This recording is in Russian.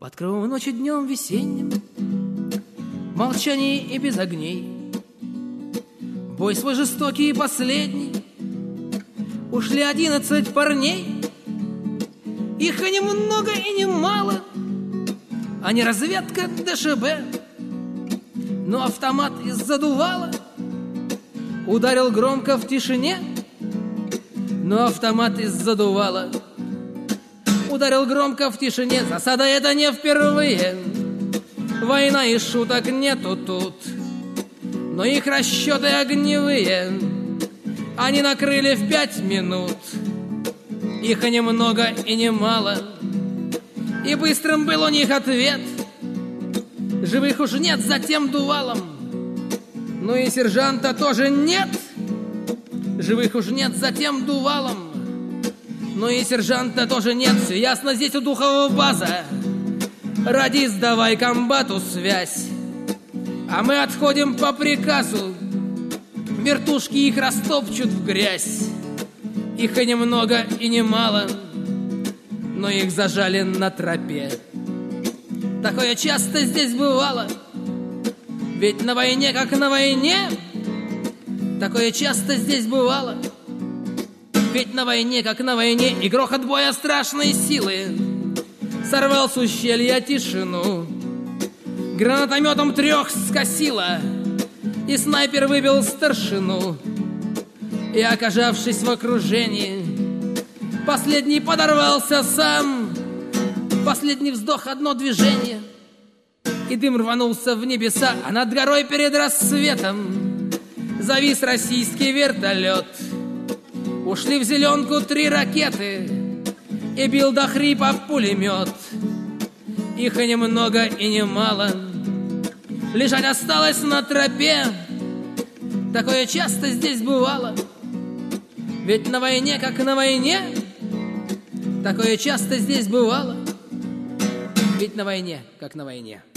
Под кровом ночи днем весенним, в молчании и без огней, бой свой жестокий и последний, ушли 11 парней. Их и немного, и немало, а не разведка ДШБ. Но автомат из задувала ударил громко в тишине. Но автомат из задувала ударил громко в тишине. Засада это не впервые, война и шуток нету тут. Но их расчеты огневые они накрыли в 5 минут. Их и немного, и немало, и быстрым был у них ответ. Живых уж нет за тем дувалом, ну и сержанта тоже нет. Живых уж нет за тем дувалом, ну и сержанта тоже нет. Все ясно, здесь у Духова база. Радист, давай комбату связь. А мы отходим по приказу, вертушки их растопчут в грязь. Их и немного, и немало, но их зажали на тропе. Такое часто здесь бывало, ведь на войне, как на войне. Такое часто здесь бывало, ведь на войне, как на войне. И грохот боя страшной силы сорвал с ущелья тишину. Гранатометом 3 скосило, и снайпер выбил старшину. И, оказавшись в окружении, последний подорвался сам. Последний вздох, одно движение, и дым рванулся в небеса. А над горой перед рассветом завис российский вертолет. Ушли в зеленку 3 ракеты, и бил до хрипа пулемет. Их и немного, и немало, лежать осталось на тропе. Такое часто здесь бывало, ведь на войне, как на войне. Такое часто здесь бывало, ведь на войне, как на войне.